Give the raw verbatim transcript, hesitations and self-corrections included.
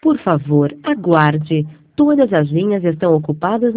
Por favor, aguarde. Todas as linhas estão ocupadas